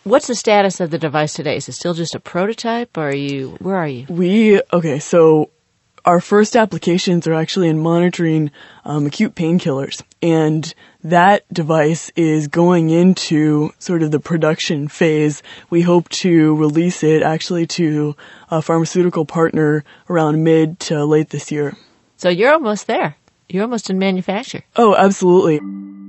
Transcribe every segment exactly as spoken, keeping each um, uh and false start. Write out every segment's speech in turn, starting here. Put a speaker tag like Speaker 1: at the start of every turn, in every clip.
Speaker 1: what's the status of the device today? Is it still just a prototype, or are you, where are you?
Speaker 2: We, okay, so our first applications are actually in monitoring um, acute painkillers. And that device is going into sort of the production phase. We hope to release it actually to a pharmaceutical partner around mid to late this year.
Speaker 1: So you're almost there. You're almost in manufacture.
Speaker 2: Oh, absolutely.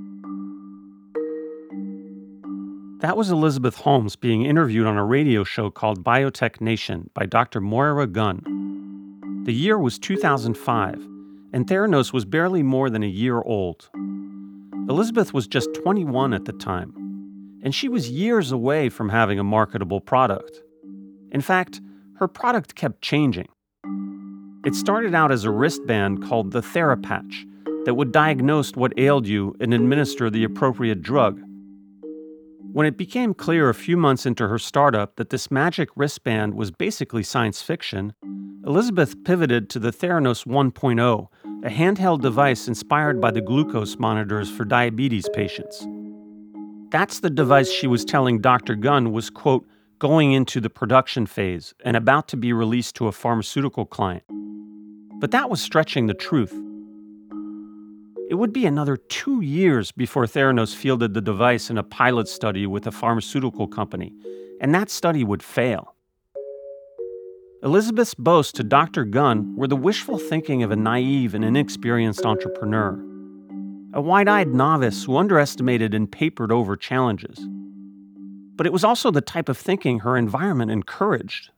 Speaker 3: That was Elizabeth Holmes being interviewed on a radio show called Biotech Nation by Doctor Moira Gunn. The year was two thousand five, and Theranos was barely more than a year old. Elizabeth was just twenty-one at the time, and she was years away from having a marketable product. In fact, her product kept changing. It started out as a wristband called the TheraPatch that would diagnose what ailed you and administer the appropriate drug. When it became clear a few months into her startup that this magic wristband was basically science fiction, Elizabeth pivoted to the Theranos one point oh, a handheld device inspired by the glucose monitors for diabetes patients. That's the device she was telling Doctor Gunn was, quote, going into the production phase and about to be released to a pharmaceutical client. But that was stretching the truth. It would be another two years before Theranos fielded the device in a pilot study with a pharmaceutical company, and that study would fail. Elizabeth's boasts to Doctor Gunn were the wishful thinking of a naive and inexperienced entrepreneur, a wide-eyed novice who underestimated and papered over challenges. But it was also the type of thinking her environment encouraged.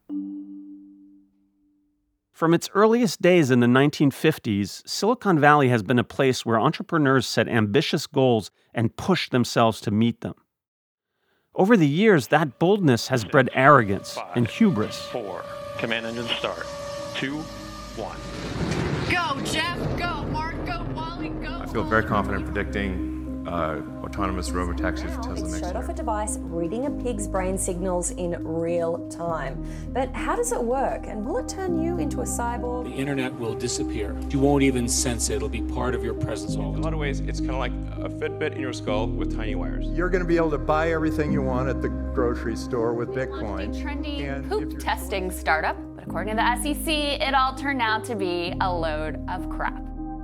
Speaker 3: From its earliest days in the nineteen fifties, Silicon Valley has been a place where entrepreneurs set ambitious goals and push themselves to meet them. Over the years, that boldness has bred arrogance
Speaker 4: Five,
Speaker 3: and hubris.
Speaker 4: Four. Command engine start. Two, one.
Speaker 5: Go, Jeff. Go, Mark. Go, Wally. Go.
Speaker 6: I feel very confident predicting uh, autonomous robotaxis for Tesla
Speaker 7: It
Speaker 6: next
Speaker 7: showed
Speaker 6: year.
Speaker 7: off a device reading a pig's brain signals in real time. But how does it work? And will it turn you into a cyborg?
Speaker 8: The internet will disappear. You won't even sense it. It'll be part of your presence all the
Speaker 6: In a
Speaker 8: time.
Speaker 6: lot of ways, it's kind of like a Fitbit in your skull with tiny wires.
Speaker 9: You're going to be able to buy everything you want at the grocery store with Bitcoin.
Speaker 5: A trendy
Speaker 9: And if
Speaker 5: poop
Speaker 9: you're-
Speaker 5: testing startup, but according to the S E C, it all turned out to be a load of crap.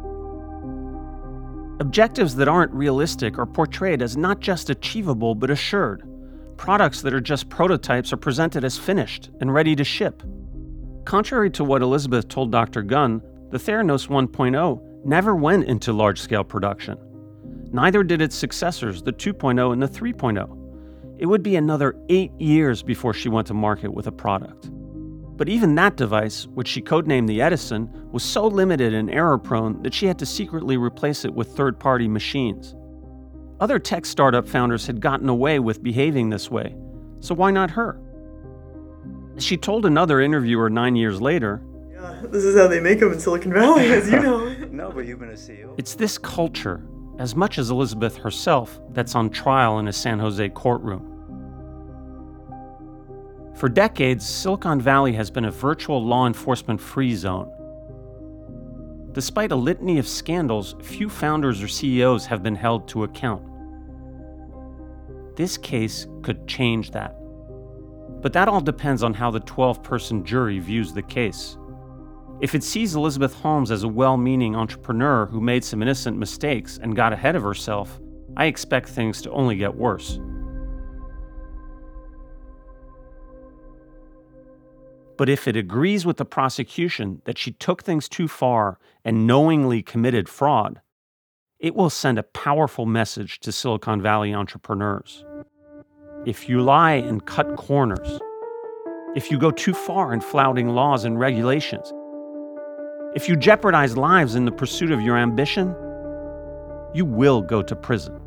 Speaker 3: Objectives that aren't realistic are portrayed as not just achievable but assured. Products that are just prototypes are presented as finished and ready to ship. Contrary to what Elizabeth told Doctor Gunn, the Theranos one point oh never went into large-scale production. Neither did its successors, the two point oh and the three point oh. It would be another eight years before she went to market with a product. But even that device, which she codenamed the Edison, was so limited and error-prone that she had to secretly replace it with third-party machines. Other tech startup founders had gotten away with behaving this way, so why not her? She told another interviewer nine years later,
Speaker 2: Yeah, this is how they make them in Silicon Valley, as you know.
Speaker 10: No, but you've been a C E O.
Speaker 3: it's this culture, as much as Elizabeth herself, that's on trial in a San Jose courtroom. For decades, Silicon Valley has been a virtual law enforcement-free zone. Despite a litany of scandals, few founders or C E Os have been held to account. This case could change that. But that all depends on how the twelve-person jury views the case. If it sees Elizabeth Holmes as a well-meaning entrepreneur who made some innocent mistakes and got ahead of herself, I expect things to only get worse. But if it agrees with the prosecution that she took things too far and knowingly committed fraud, it will send a powerful message to Silicon Valley entrepreneurs. If you lie and cut corners, if you go too far in flouting laws and regulations, if you jeopardize lives in the pursuit of your ambition, you will go to prison.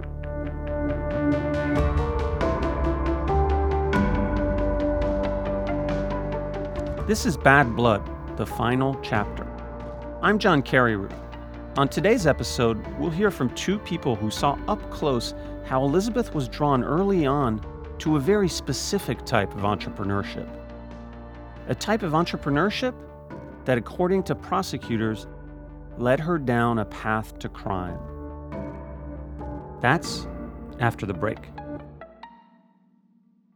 Speaker 3: This is Bad Blood, the final chapter. I'm John Carreyrou. On today's episode, we'll hear from two people who saw up close how Elizabeth was drawn early on to a very specific type of entrepreneurship. A type of entrepreneurship that, according to prosecutors, led her down a path to crime. That's after the break.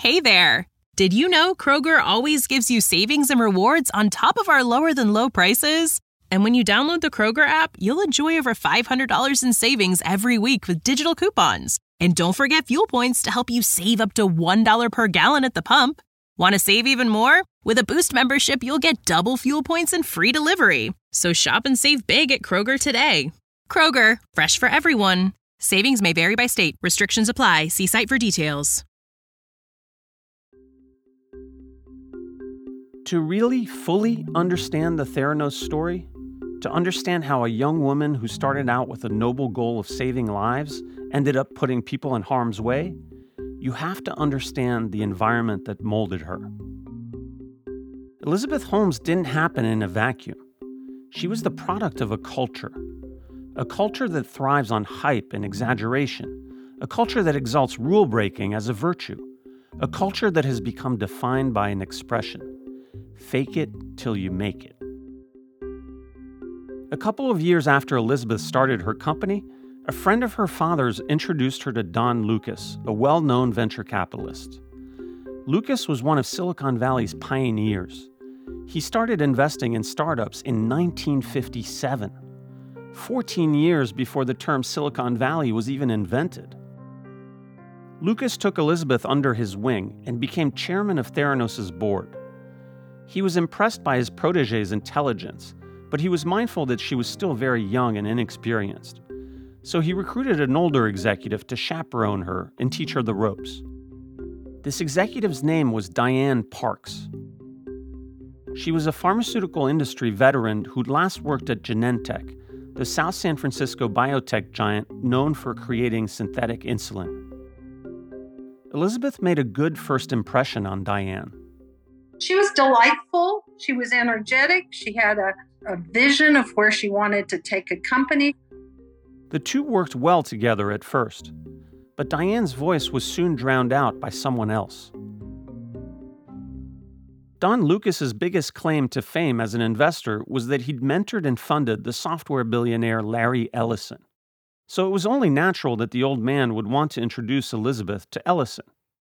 Speaker 10: Hey there! Did you know Kroger always gives you savings and rewards on top of our lower-than-low prices? And when you download the Kroger app, you'll enjoy over five hundred dollars in savings every week with digital coupons. And don't forget fuel points to help you save up to one dollar per gallon at the pump. Want to save even more? With a Boost membership, you'll get double fuel points and free delivery. So shop and save big at Kroger today. Kroger, fresh for everyone. Savings may vary by state. Restrictions apply. See site for details.
Speaker 3: To really fully understand the Theranos story, to understand how a young woman who started out with a noble goal of saving lives ended up putting people in harm's way, you have to understand the environment that molded her. Elizabeth Holmes didn't happen in a vacuum. She was the product of a culture. A culture that thrives on hype and exaggeration. A culture that exalts rule-breaking as a virtue. A culture that has become defined by an expression. Fake it till you make it. A couple of years after Elizabeth started her company, a friend of her father's introduced her to Don Lucas, a well-known venture capitalist. Lucas was one of Silicon Valley's pioneers. He started investing in startups in nineteen fifty-seven, fourteen years before the term Silicon Valley was even invented. Lucas took Elizabeth under his wing and became chairman of Theranos' board. He was impressed by his protege's intelligence, but he was mindful that she was still very young and inexperienced. So he recruited an older executive to chaperone her and teach her the ropes. This executive's name was Diane Parks. She was a pharmaceutical industry veteran who'd last worked at Genentech, the South San Francisco biotech giant known for creating synthetic insulin. Elizabeth made a good first impression on Diane.
Speaker 11: She was delightful. She was energetic. She had a, a vision of where she wanted to take a company.
Speaker 3: The two worked well together at first, but Diane's voice was soon drowned out by someone else. Don Lucas's biggest claim to fame as an investor was that he'd mentored and funded the software billionaire Larry Ellison. So it was only natural that the old man would want to introduce Elizabeth to Ellison.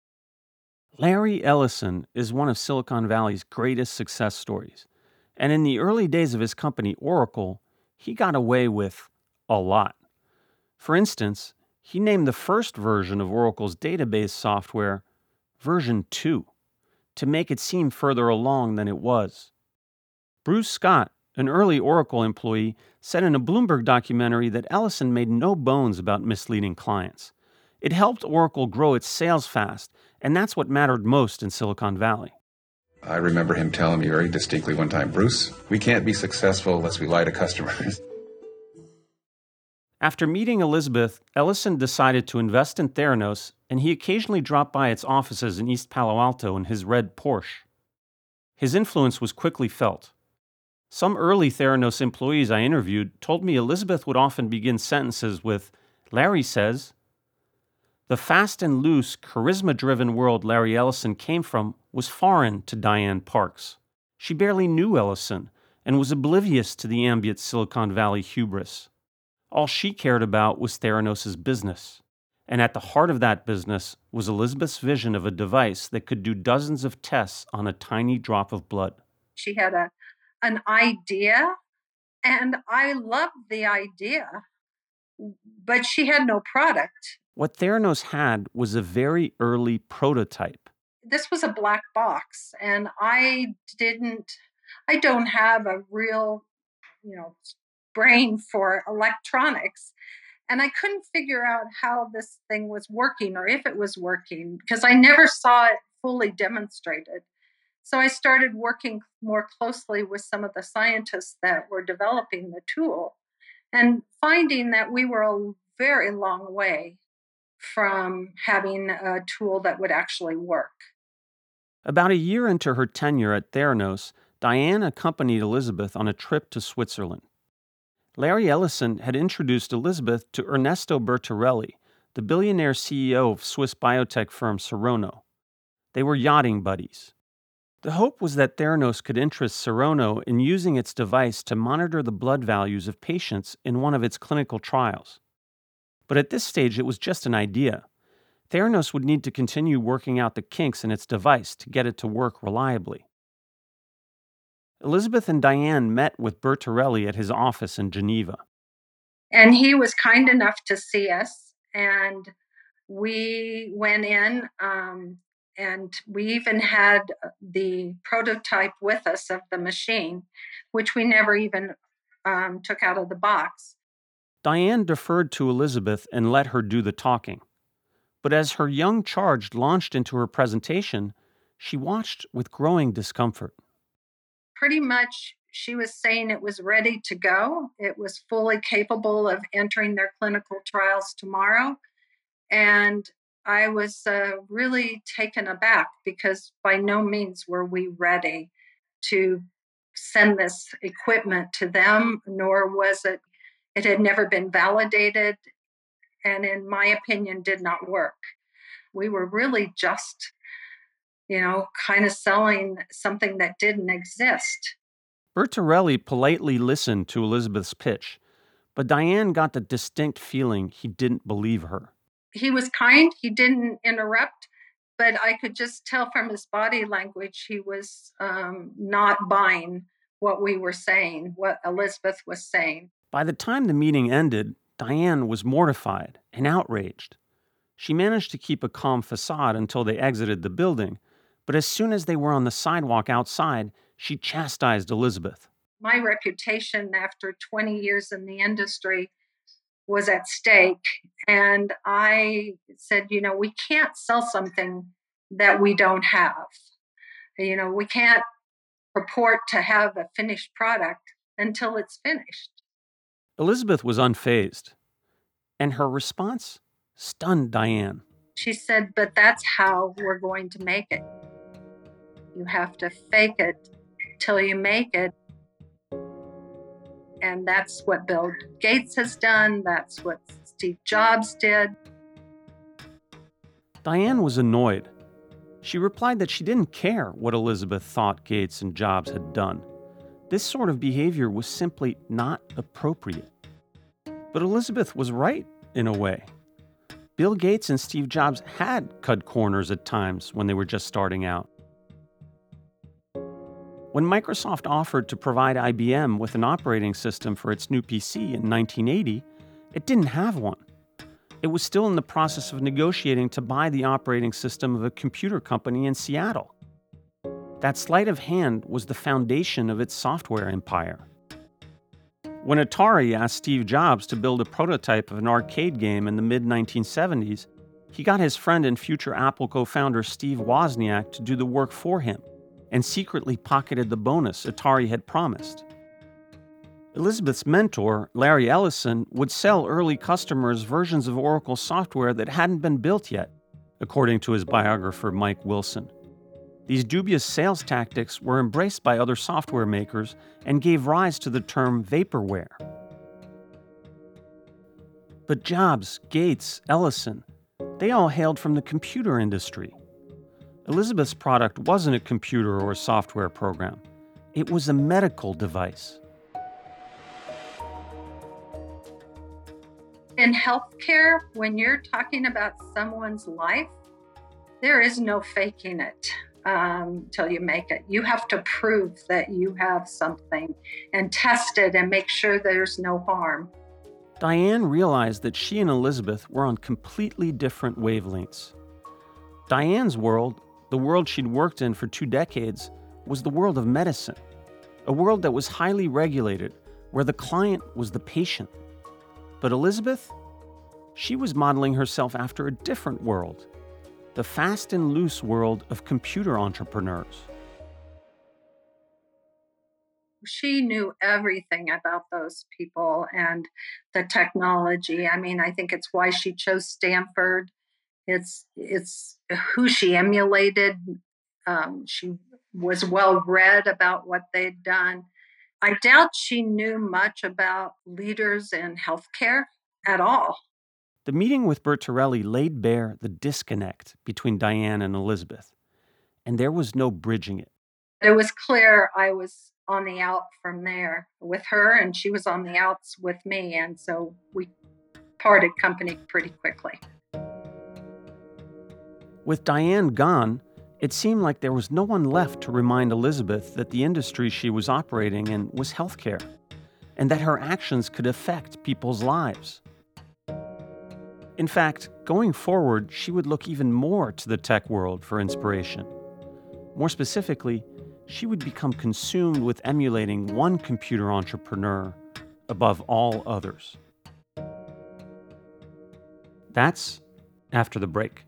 Speaker 3: Larry Ellison is one of Silicon Valley's greatest success stories, and in the early days of his company, Oracle, he got away with a lot. For instance, he named the first version of Oracle's database software version two to make it seem further along than it was. Bruce Scott, an early Oracle employee, said in a Bloomberg documentary that Ellison made no bones about misleading clients. It helped Oracle grow its sales fast, and that's what mattered most in Silicon Valley.
Speaker 12: I remember him telling me very distinctly one time, Bruce, we can't be successful unless we lie to customers.
Speaker 3: After meeting Elizabeth, Ellison decided to invest in Theranos, and he occasionally dropped by its offices in East Palo Alto in his red Porsche. His influence was quickly felt. Some early Theranos employees I interviewed told me Elizabeth would often begin sentences with, "Larry says." The fast and loose, charisma-driven world Larry Ellison came from was foreign to Diane Parks. She barely knew Ellison and was oblivious to the ambient Silicon Valley hubris. All she cared about was Theranos' business. And at the heart of that business was Elizabeth's vision of a device that could do dozens of tests on a tiny drop of blood.
Speaker 11: She had a an idea, and I loved the idea, but she had no product.
Speaker 3: What Theranos had was a very early prototype.
Speaker 11: This was a black box, and I didn't, I don't have a real, you know, brain for electronics. And I couldn't figure out how this thing was working or if it was working because I never saw it fully demonstrated. So I started working more closely with some of the scientists that were developing the tool and finding that we were a very long way from having a tool that would actually work.
Speaker 3: About a year into her tenure at Theranos, Diane accompanied Elizabeth on a trip to Switzerland. Larry Ellison had introduced Elizabeth to Ernesto Bertarelli, the billionaire C E O of Swiss biotech firm Serono. They were yachting buddies. The hope was that Theranos could interest Serono in using its device to monitor the blood values of patients in one of its clinical trials. But at this stage, it was just an idea. Theranos would need to continue working out the kinks in its device to get it to work reliably. Elizabeth and Diane met with Bertorelli at his office in Geneva.
Speaker 11: And he was kind enough to see us, and we went in, um, and we even had the prototype with us of the machine, which we never even um, took out of the box.
Speaker 3: Diane deferred to Elizabeth and let her do the talking. But as her young charge launched into her presentation, she watched with growing discomfort.
Speaker 11: Pretty much, she was saying it was ready to go. It was fully capable of entering their clinical trials tomorrow. And I was uh, really taken aback because by no means were we ready to send this equipment to them, nor was it, it had never been validated, and in my opinion, did not work. We were really just, you know, kind of selling something that didn't exist.
Speaker 3: Bertorelli politely listened to Elizabeth's pitch, but Diane got the distinct feeling he didn't believe her.
Speaker 11: He was kind, he didn't interrupt, but I could just tell from his body language he was um, not buying what we were saying, what Elizabeth was saying.
Speaker 3: By the time the meeting ended, Diane was mortified and outraged. She managed to keep a calm facade until they exited the building, but as soon as they were on the sidewalk outside, she chastised Elizabeth.
Speaker 11: My reputation after twenty years in the industry was at stake, and I said, you know, we can't sell something that we don't have. You know, we can't purport to have a finished product until it's finished.
Speaker 3: Elizabeth was unfazed, and her response stunned Diane.
Speaker 11: She said, but that's how we're going to make it. You have to fake it till you make it. And that's what Bill Gates has done. That's what Steve Jobs did.
Speaker 3: Diane was annoyed. She replied that she didn't care what Elizabeth thought Gates and Jobs had done. This sort of behavior was simply not appropriate. But Elizabeth was right, in a way. Bill Gates and Steve Jobs had cut corners at times when they were just starting out. When Microsoft offered to provide I B M with an operating system for its new P C in nineteen eighty, it didn't have one. It was still in the process of negotiating to buy the operating system of a computer company in Seattle. That sleight of hand was the foundation of its software empire. When Atari asked Steve Jobs to build a prototype of an arcade game in the mid nineteen seventies, he got his friend and future Apple co-founder Steve Wozniak to do the work for him, and secretly pocketed the bonus Atari had promised. Elizabeth's mentor, Larry Ellison, would sell early customers versions of Oracle software that hadn't been built yet, according to his biographer Mike Wilson. These dubious sales tactics were embraced by other software makers and gave rise to the term vaporware. But Jobs, Gates, Ellison, they all hailed from the computer industry. Elizabeth's product wasn't a computer or a software program. It was a medical device.
Speaker 11: In healthcare, when you're talking about someone's life, there is no faking it um, till you make it. You have to prove that you have something and test it and make sure there's no harm.
Speaker 3: Diane realized that she and Elizabeth were on completely different wavelengths. Diane's world, the world she'd worked in for two decades, was the world of medicine, a world that was highly regulated, where the client was the patient. But Elizabeth, she was modeling herself after a different world, the fast and loose world of computer entrepreneurs.
Speaker 11: She knew everything about those people and the technology. I mean, I think it's why she chose Stanford. It's it's who she emulated. Um, she was well read about what they'd done. I doubt she knew much about leaders in healthcare at all.
Speaker 3: The meeting with Bertorelli laid bare the disconnect between Diane and Elizabeth, and there was no bridging it.
Speaker 11: It was clear I was on the out from there with her, and she was on the outs with me, and so we parted company pretty quickly.
Speaker 3: With Diane gone, it seemed like there was no one left to remind Elizabeth that the industry she was operating in was healthcare, and that her actions could affect people's lives. In fact, going forward, she would look even more to the tech world for inspiration. More specifically, she would become consumed with emulating one computer entrepreneur above all others. That's after the break.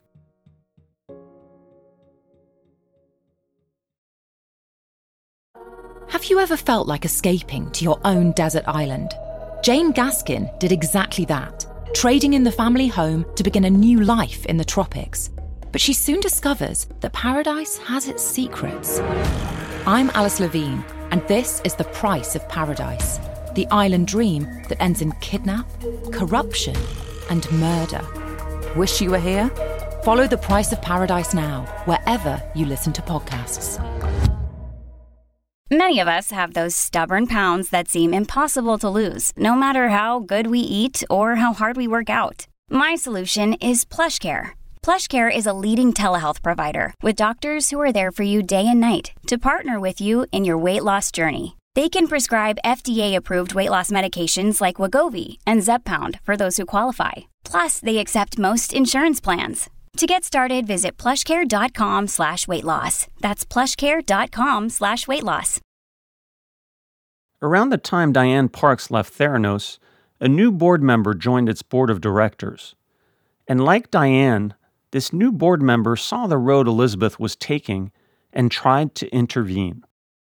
Speaker 13: Have you ever felt like escaping to your own desert island? Jane Gaskin did exactly that, trading in the family home to begin a new life in the tropics. But she soon discovers that paradise has its secrets. I'm Alice Levine, and this is The Price of Paradise, the island dream that ends in kidnap, corruption, and murder. Wish you were here? Follow The Price of Paradise now, wherever you listen to podcasts.
Speaker 14: Many of us have those stubborn pounds that seem impossible to lose, no matter how good we eat or how hard we work out. My solution is PlushCare. PlushCare is a leading telehealth provider with doctors who are there for you day and night to partner with you in your weight loss journey. They can prescribe F D A-approved weight loss medications like Wegovy and Zepbound for those who qualify. Plus, they accept most insurance plans. To get started, visit plushcare.com slash weight loss. That's plushcare.com slash weight loss.
Speaker 3: Around the time Diane Parks left Theranos, a new board member joined its board of directors. And like Diane, this new board member saw the road Elizabeth was taking and tried to intervene.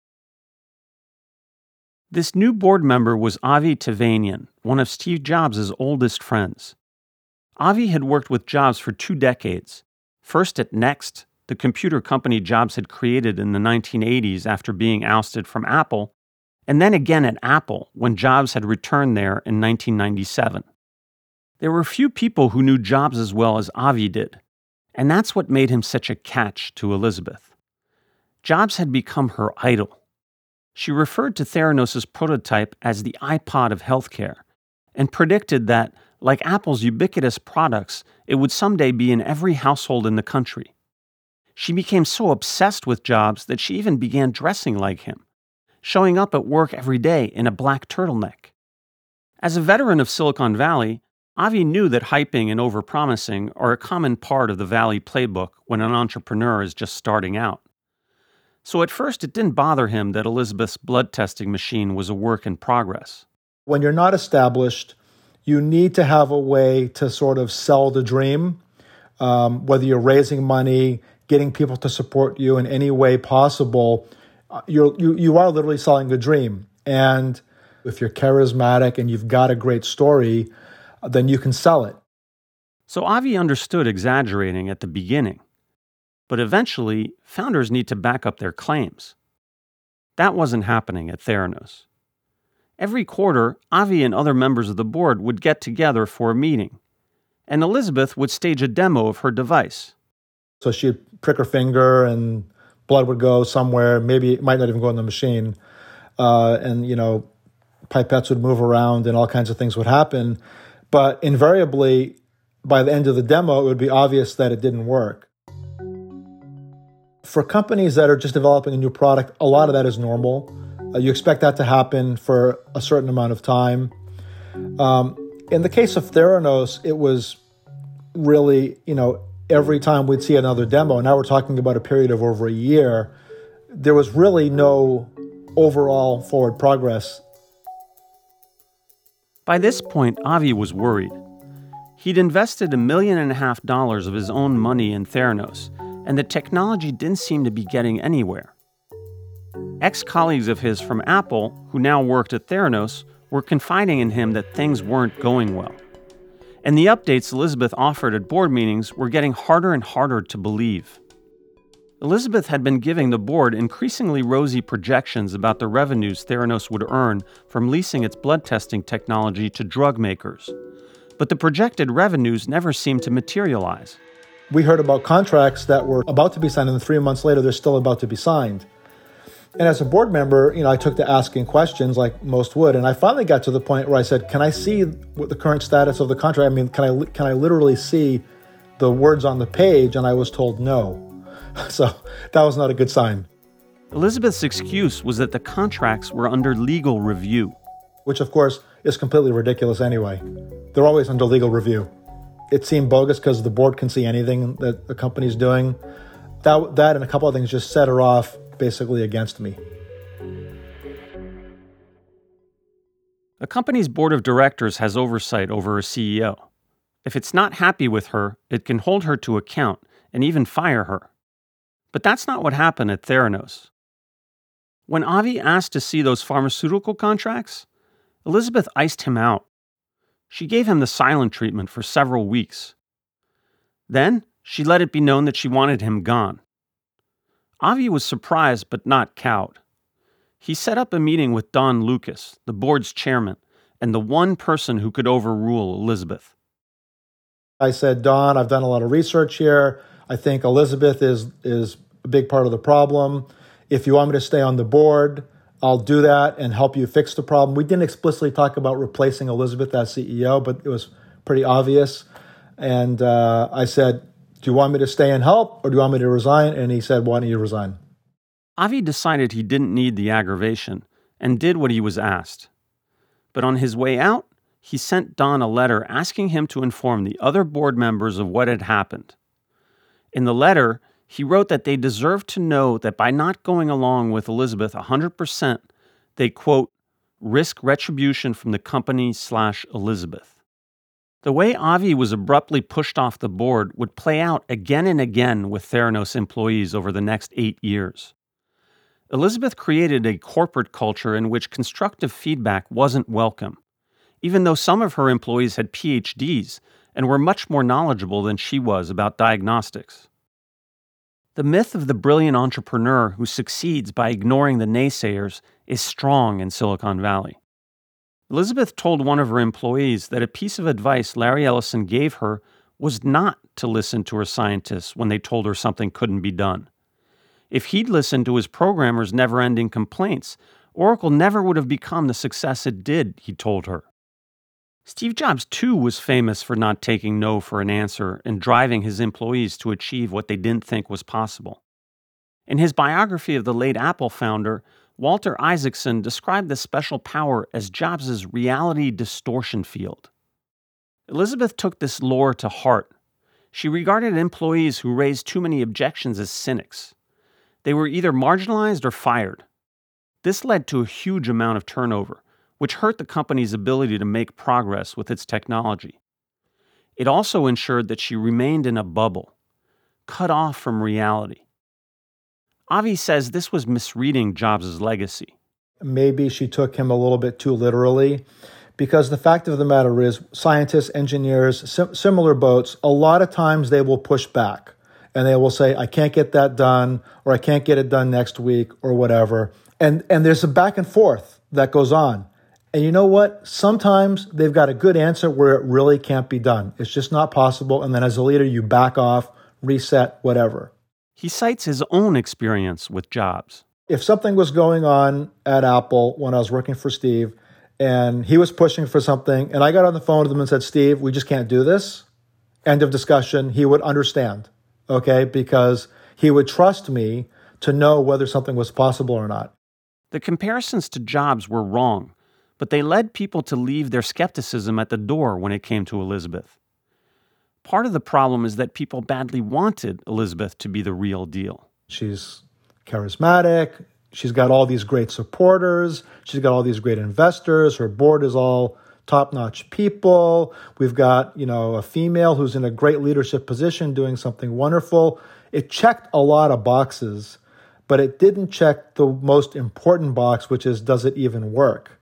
Speaker 3: This new board member was Avi Tevanian, one of Steve Jobs' oldest friends. Avi had worked with Jobs for two decades, first at Next, the computer company Jobs had created in the nineteen eighties after being ousted from Apple, and then again at Apple when Jobs had returned there in nineteen ninety-seven. There were few people who knew Jobs as well as Avi did, and that's what made him such a catch to Elizabeth. Jobs had become her idol. She referred to Theranos' prototype as the iPod of healthcare, and predicted that, like Apple's ubiquitous products, it would someday be in every household in the country. She became so obsessed with Jobs that she even began dressing like him, showing up at work every day in a black turtleneck. As a veteran of Silicon Valley, Avi knew that hyping and overpromising are a common part of the Valley playbook when an entrepreneur is just starting out. So at first it didn't bother him that Elizabeth's blood testing machine was a work in progress.
Speaker 9: When you're not established, you need to have a way to sort of sell the dream, um, whether you're raising money, getting people to support you in any way possible. You're, you you are literally selling a dream. And if you're charismatic and you've got a great story, then you can sell it.
Speaker 3: So Avi understood exaggerating at the beginning. But eventually, founders need to back up their claims. That wasn't happening at Theranos. Every quarter, Avi and other members of the board would get together for a meeting, and Elizabeth would stage a demo of her device.
Speaker 9: So she'd prick her finger and blood would go somewhere. Maybe it might not even go in the machine. Uh, and, you know, pipettes would move around and all kinds of things would happen. But invariably, by the end of the demo, it would be obvious that it didn't work. For companies that are just developing a new product, a lot of that is normal. Uh, you expect that to happen for a certain amount of time. Um, in the case of Theranos, it was really, you know, every time we'd see another demo, now we're talking about a period of over a year, there was really no overall forward progress.
Speaker 3: By this point, Avi was worried. He'd invested a million and a half dollars of his own money in Theranos, and the technology didn't seem to be getting anywhere. Ex-colleagues of his from Apple, who now worked at Theranos, were confiding in him that things weren't going well. And the updates Elizabeth offered at board meetings were getting harder and harder to believe. Elizabeth had been giving the board increasingly rosy projections about the revenues Theranos would earn from leasing its blood testing technology to drug makers. But the projected revenues never seemed to materialize.
Speaker 9: We heard about contracts that were about to be signed, and three months later, they're still about to be signed. And as a board member, you know, I took to asking questions like most would, and I finally got to the point where I said, "Can I see what the current status of the contract? I mean, can I can I literally see the words on the page, and I was told no. So that was not a good sign.
Speaker 3: Elizabeth's excuse was that the contracts were under legal review.
Speaker 9: Which, of course, is completely ridiculous anyway. They're always under legal review. It seemed bogus because the board can see anything that the company's doing. That, that and a couple of things just set her off basically against me.
Speaker 3: A company's board of directors has oversight over a C E O. If it's not happy with her, it can hold her to account and even fire her. But that's not what happened at Theranos. When Avi asked to see those pharmaceutical contracts, Elizabeth iced him out. She gave him the silent treatment for several weeks. Then, she let it be known that she wanted him gone. Avi was surprised but not cowed. He set up a meeting with Don Lucas, the board's chairman, and the one person who could overrule Elizabeth.
Speaker 9: I said, Don, I've done a lot of research here. I think Elizabeth is, is a big part of the problem. If you want me to stay on the board, I'll do that and help you fix the problem. We didn't explicitly talk about replacing Elizabeth as C E O, but it was pretty obvious. And uh, I said, do you want me to stay and help, or do you want me to resign? And he said, why don't you resign?
Speaker 3: Avi decided he didn't need the aggravation and did what he was asked. But on his way out, he sent Don a letter asking him to inform the other board members of what had happened. In the letter, he wrote that they deserved to know that by not going along with Elizabeth one hundred percent, they, quote, risk retribution from the company slash Elizabeth. The way Avi was abruptly pushed off the board would play out again and again with Theranos employees over the next eight years. Elizabeth created a corporate culture in which constructive feedback wasn't welcome, even though some of her employees had P H Ds and were much more knowledgeable than she was about diagnostics. The myth of the brilliant entrepreneur who succeeds by ignoring the naysayers is strong in Silicon Valley. Elizabeth told one of her employees that a piece of advice Larry Ellison gave her was not to listen to her scientists when they told her something couldn't be done. If he'd listened to his programmers' never-ending complaints, Oracle never would have become the success it did, he told her. Steve Jobs, too, was famous for not taking no for an answer and driving his employees to achieve what they didn't think was possible. In his biography of the late Apple founder, Walter Isaacson described this special power as Jobs' reality distortion field. Elizabeth took this lore to heart. She regarded employees who raised too many objections as cynics. They were either marginalized or fired. This led to a huge amount of turnover, which hurt the company's ability to make progress with its technology. It also ensured that she remained in a bubble, cut off from reality. Avi says this was misreading Jobs' legacy.
Speaker 9: Maybe she took him a little bit too literally, because the fact of the matter is scientists, engineers, sim- similar boats, a lot of times they will push back and they will say, I can't get that done, or I can't get it done next week, or whatever. And, and there's a back and forth that goes on. And you know what? Sometimes they've got a good answer where it really can't be done. It's just not possible. And then as a leader, you back off, reset, whatever.
Speaker 3: He cites his own experience with Jobs.
Speaker 9: If something was going on at Apple when I was working for Steve, and he was pushing for something, and I got on the phone with him and said, Steve, we just can't do this. End of discussion. He would understand, okay? Because he would trust me to know whether something was possible or not.
Speaker 3: The comparisons to Jobs were wrong, but they led people to leave their skepticism at the door when it came to Elizabeth. Part of the problem is that people badly wanted Elizabeth to be the real deal.
Speaker 9: She's charismatic. She's got all these great supporters. She's got all these great investors. Her board is all top-notch people. We've got, you know, a female who's in a great leadership position doing something wonderful. It checked a lot of boxes, but it didn't check the most important box, which is, does it even work?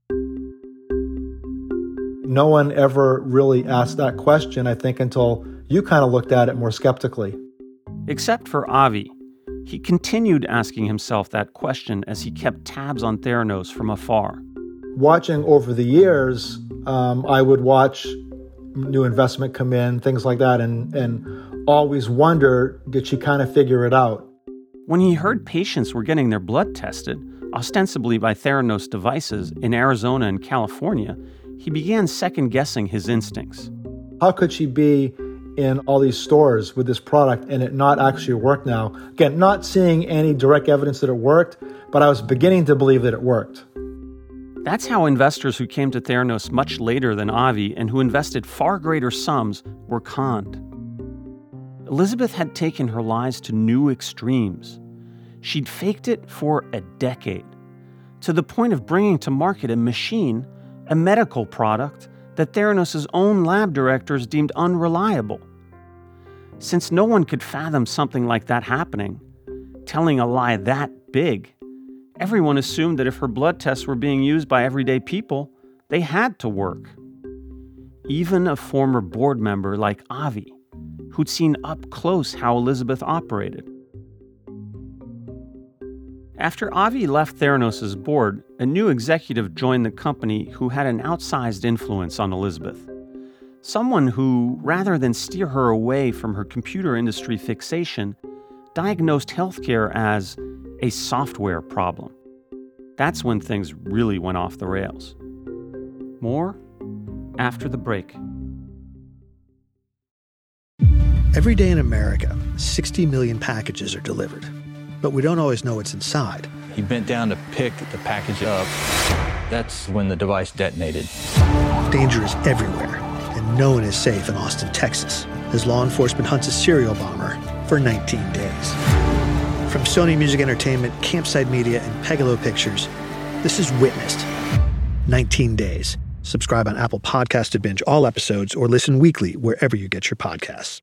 Speaker 9: No one ever really asked that question, I think, until you kind of looked at it more skeptically.
Speaker 3: Except for Avi. He continued asking himself that question as he kept tabs on Theranos from afar.
Speaker 9: Watching over the years, um, I would watch new investment come in, things like that, and, and always wonder, did she kind of figure it out?
Speaker 3: When he heard patients were getting their blood tested, ostensibly by Theranos devices, in Arizona and California, he began second-guessing his instincts.
Speaker 9: How could she be in all these stores with this product and it not actually work now. Again, not seeing any direct evidence that it worked, but I was beginning to believe that it worked.
Speaker 3: That's how investors who came to Theranos much later than Avi and who invested far greater sums were conned. Elizabeth had taken her lies to new extremes. She'd faked it for a decade, to the point of bringing to market a machine, a medical product, that Theranos' own lab directors deemed unreliable. Since no one could fathom something like that happening, telling a lie that big, everyone assumed that if her blood tests were being used by everyday people, they had to work. Even a former board member like Avi, who'd seen up close how Elizabeth operated. After Avi left Theranos' board, a new executive joined the company who had an outsized influence on Elizabeth. Someone who, rather than steer her away from her computer industry fixation, diagnosed healthcare as a software problem. That's when things really went off the rails. More after the break.
Speaker 15: Every day in America, sixty million packages are delivered, but we don't always know what's inside.
Speaker 16: He bent down to pick the package up. That's when the device detonated.
Speaker 15: Danger is everywhere, and no one is safe in Austin, Texas, as law enforcement hunts a serial bomber for nineteen days. From Sony Music Entertainment, Campside Media, and Pegalo Pictures, this is Witnessed. nineteen days. Subscribe on Apple Podcasts to binge all episodes or listen weekly wherever you get your podcasts.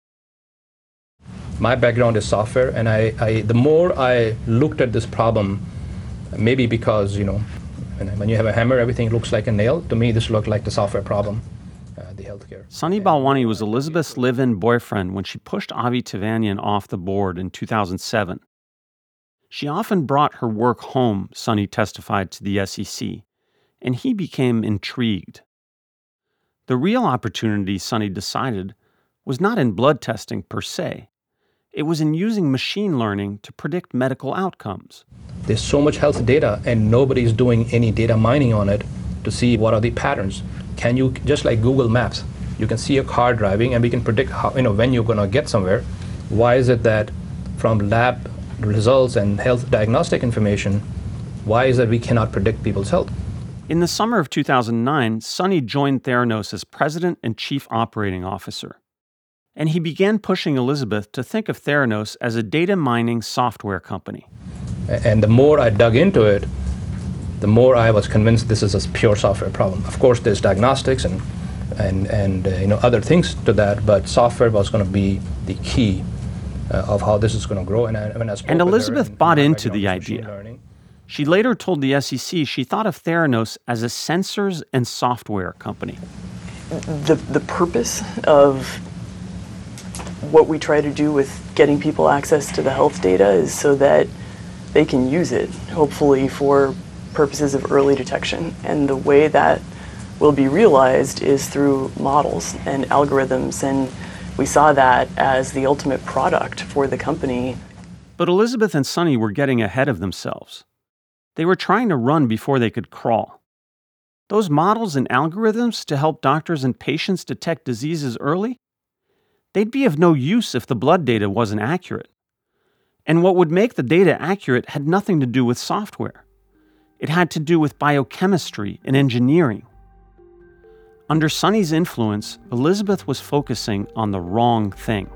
Speaker 17: My background is software, and I, I the more I looked at this problem, maybe because, you know, when you have a hammer, everything looks like a nail. To me, this looked like the software problem, uh, the healthcare.
Speaker 3: Sunny Balwani was Elizabeth's live-in boyfriend when she pushed Avi Tevanian off the board in two thousand seven. She often brought her work home, Sunny testified to the S E C, and he became intrigued. The real opportunity, Sunny decided, was not in blood testing per se. It was in using machine learning to predict medical outcomes.
Speaker 17: There's so much health data, and nobody's doing any data mining on it to see what are the patterns. Can you, just like Google Maps, you can see a car driving, and we can predict how, you know, when you're going to get somewhere. Why is it that from lab results and health diagnostic information, why is it we cannot predict people's health?
Speaker 3: In the summer of two thousand nine, Sunny joined Theranos as president and chief operating officer. And he began pushing Elizabeth to think of Theranos as a data mining software company.
Speaker 17: And the more I dug into it, the more I was convinced this is a pure software problem. Of course, there's diagnostics and and and uh, you know, other things to that, but software was going to be the key uh, of how this is going to grow. And, I, when I spoke
Speaker 3: and Elizabeth
Speaker 17: and,
Speaker 3: bought
Speaker 17: and
Speaker 3: into the idea. Learning. She later told the S E C she thought of Theranos as a sensors and software company.
Speaker 2: The the purpose of what we try to do with getting people access to the health data is so that they can use it, hopefully for purposes of early detection. And the way that will be realized is through models and algorithms, and we saw that as the ultimate product for the company.
Speaker 3: But Elizabeth and Sunny were getting ahead of themselves. They were trying to run before they could crawl. Those models and algorithms to help doctors and patients detect diseases early, they'd be of no use if the blood data wasn't accurate. And what would make the data accurate had nothing to do with software. It had to do with biochemistry and engineering. Under Sunny's influence, Elizabeth was focusing on the wrong thing.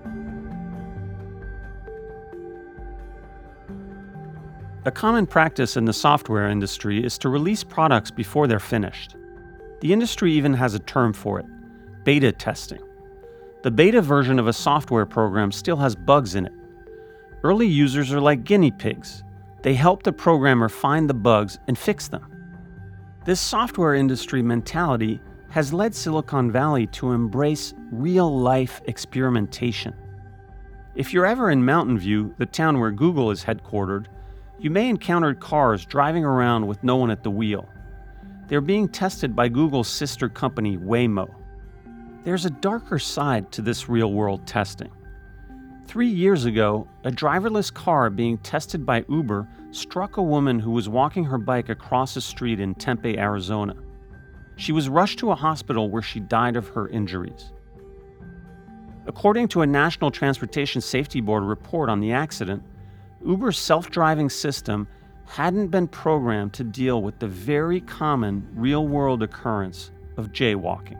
Speaker 3: A common practice in the software industry is to release products before they're finished. The industry even has a term for it: beta testing. The beta version of a software program still has bugs in it. Early users are like guinea pigs. They help the programmer find the bugs and fix them. This software industry mentality has led Silicon Valley to embrace real-life experimentation. If you're ever in Mountain View, the town where Google is headquartered, you may encounter cars driving around with no one at the wheel. They're being tested by Google's sister company, Waymo. There's a darker side to this real-world testing. Three years ago, a driverless car being tested by Uber struck a woman who was walking her bike across a street in Tempe, Arizona. She was rushed to a hospital where she died of her injuries. According to a National Transportation Safety Board report on the accident, Uber's self-driving system hadn't been programmed to deal with the very common real-world occurrence of jaywalking.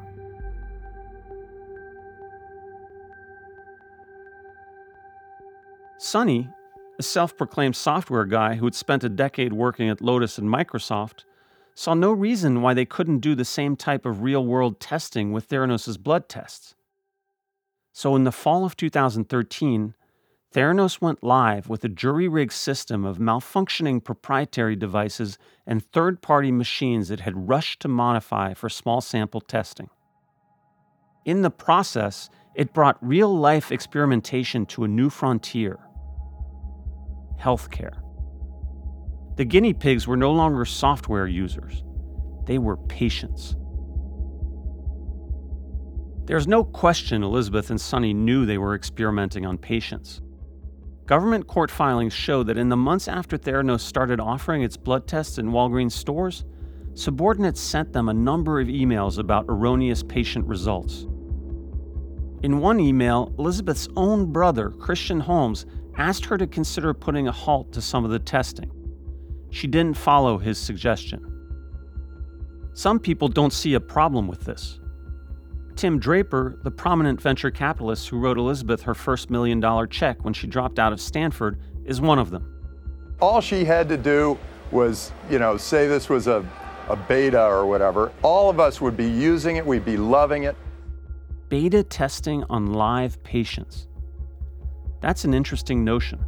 Speaker 3: Sonny, a self-proclaimed software guy who had spent a decade working at Lotus and Microsoft, saw no reason why they couldn't do the same type of real-world testing with Theranos' blood tests. So in the fall of two thousand thirteen, Theranos went live with a jury-rigged system of malfunctioning proprietary devices and third-party machines it had rushed to modify for small sample testing. In the process, it brought real-life experimentation to a new frontier: healthcare. The guinea pigs were no longer software users. They were patients. There's no question Elizabeth and Sonny knew they were experimenting on patients. Government court filings show that in the months after Theranos started offering its blood tests in Walgreens stores, subordinates sent them a number of emails about erroneous patient results. In one email, Elizabeth's own brother, Christian Holmes, asked her to consider putting a halt to some of the testing. She didn't follow his suggestion. Some people don't see a problem with this. Tim Draper, the prominent venture capitalist who wrote Elizabeth her first million dollar check when she dropped out of Stanford, is one of them.
Speaker 18: All she had to do was, you know, say this was a, a beta or whatever. All of us would be using it, we'd be loving it.
Speaker 3: Beta testing on live patients. That's an interesting notion.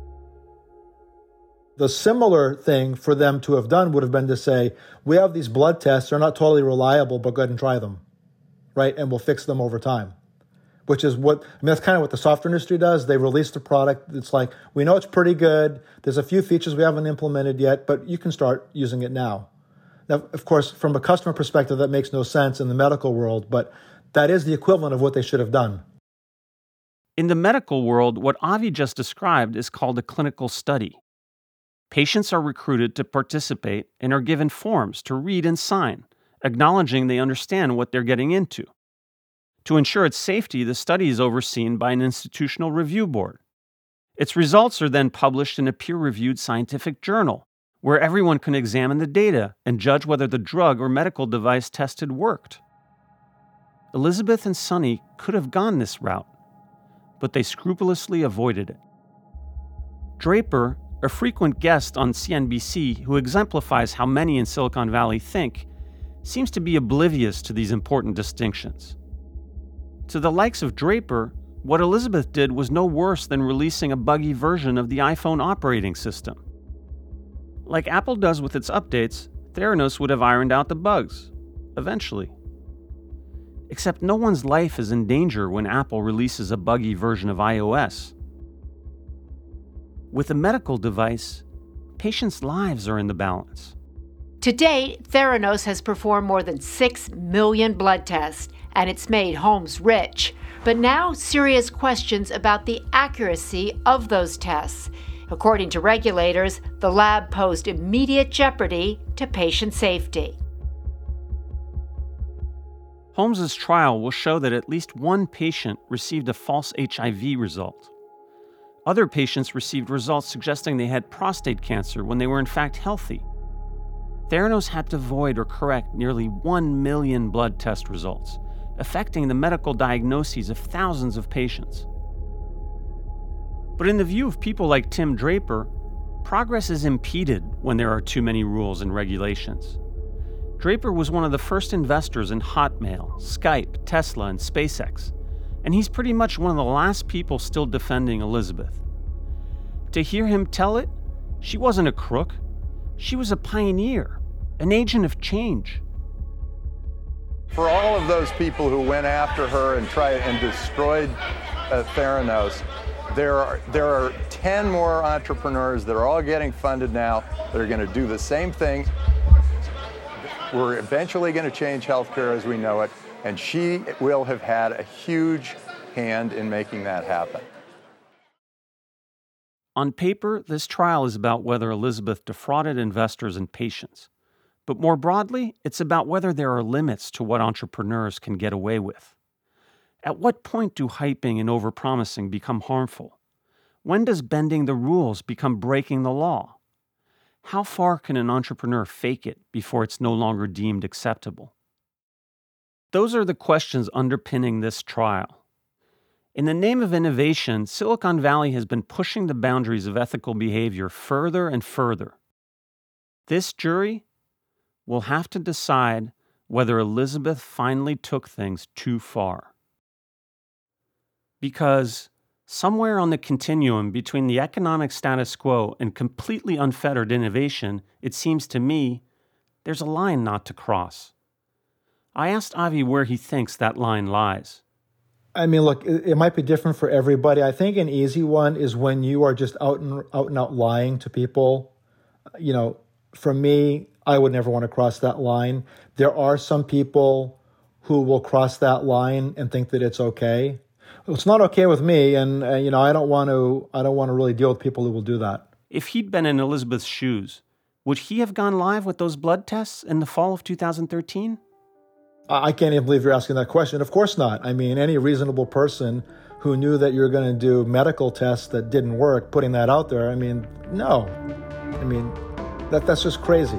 Speaker 9: The similar thing for them to have done would have been to say, we have these blood tests, they're not totally reliable, but go ahead and try them, right? And we'll fix them over time, which is what, I mean, that's kind of what the software industry does. They release the product. It's like, we know it's pretty good. There's a few features we haven't implemented yet, but you can start using it now. Now, of course, from a customer perspective, that makes no sense in the medical world, but that is the equivalent of what they should have done.
Speaker 3: In the medical world, what Avi just described is called a clinical study. Patients are recruited to participate and are given forms to read and sign, acknowledging they understand what they're getting into. To ensure its safety, the study is overseen by an institutional review board. Its results are then published in a peer-reviewed scientific journal, where everyone can examine the data and judge whether the drug or medical device tested worked. Elizabeth and Sonny could have gone this route, but they scrupulously avoided it. Draper, a frequent guest on C N B C who exemplifies how many in Silicon Valley think, seems to be oblivious to these important distinctions. To the likes of Draper, what Elizabeth did was no worse than releasing a buggy version of the iPhone operating system. Like Apple does with its updates, Theranos would have ironed out the bugs, eventually. Except no one's life is in danger when Apple releases a buggy version of iOS. With a medical device, patients' lives are in the balance.
Speaker 19: To date, Theranos has performed more than six million blood tests, and it's made Holmes rich. But now, serious questions about the accuracy of those tests. According to regulators, the lab posed immediate jeopardy to patient safety.
Speaker 3: Holmes's trial will show that at least one patient received a false H I V result. Other patients received results suggesting they had prostate cancer when they were in fact healthy. Theranos had to void or correct nearly one million blood test results, affecting the medical diagnoses of thousands of patients. But in the view of people like Tim Draper, progress is impeded when there are too many rules and regulations. Draper was one of the first investors in Hotmail, Skype, Tesla, and SpaceX, and he's pretty much one of the last people still defending Elizabeth. To hear him tell it, she wasn't a crook. She was a pioneer, an agent of change.
Speaker 18: For all of those people who went after her and tried and destroyed uh, Theranos, there are, there are ten more entrepreneurs that are all getting funded now that are going to do the same thing. We're eventually going to change healthcare as we know it, and she will have had a huge hand in making that happen.
Speaker 3: On paper, this trial is about whether Elizabeth defrauded investors and patients. But more broadly, it's about whether there are limits to what entrepreneurs can get away with. At what point do hyping and overpromising become harmful? When does bending the rules become breaking the law? How far can an entrepreneur fake it before it's no longer deemed acceptable? Those are the questions underpinning this trial. In the name of innovation, Silicon Valley has been pushing the boundaries of ethical behavior further and further. This jury will have to decide whether Elizabeth finally took things too far. Because somewhere on the continuum between the economic status quo and completely unfettered innovation, it seems to me, there's a line not to cross. I asked Avi where he thinks that line lies.
Speaker 9: I mean, look, it, it might be different for everybody. I think an easy one is when you are just out and out and out lying to people. You know, for me, I would never want to cross that line. There are some people who will cross that line and think that it's okay. It's not okay with me, and uh, you know, I don't want to. I don't want to really deal with people who will do that.
Speaker 3: If he'd been in Elizabeth's shoes, would he have gone live with those blood tests in the fall of two thousand thirteen?
Speaker 9: I can't even believe you're asking that question. Of course not. I mean, any reasonable person who knew that you're going to do medical tests that didn't work, putting that out there, I mean, no. I mean, that that's just crazy.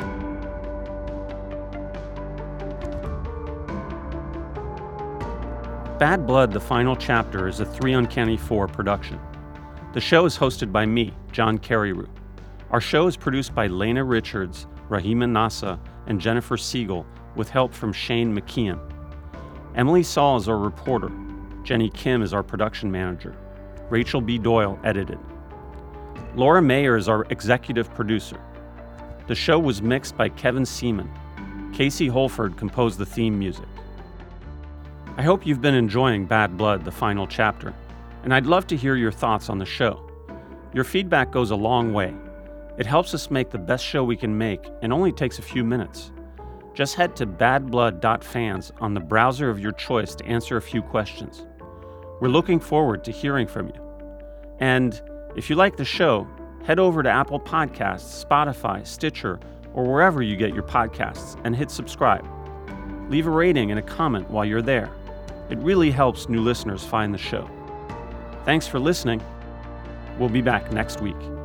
Speaker 3: Bad Blood, the final chapter, is a Three Uncanny Four production. The show is hosted by me, John Carreyrou. Our show is produced by Lena Richards, Rahima Nassa, and Jennifer Siegel, with help from Shane McKeon. Emily Saul is our reporter. Jenny Kim is our production manager. Rachel B. Doyle edited. Laura Mayer is our executive producer. The show was mixed by Kevin Seaman. Casey Holford composed the theme music. I hope you've been enjoying Bad Blood, the final chapter, and I'd love to hear your thoughts on the show. Your feedback goes a long way. It helps us make the best show we can make and only takes a few minutes. Just head to bad blood dot fans on the browser of your choice to answer a few questions. We're looking forward to hearing from you. And if you like the show, head over to Apple Podcasts, Spotify, Stitcher, or wherever you get your podcasts and hit subscribe. Leave a rating and a comment while you're there. It really helps new listeners find the show. Thanks for listening. We'll be back next week.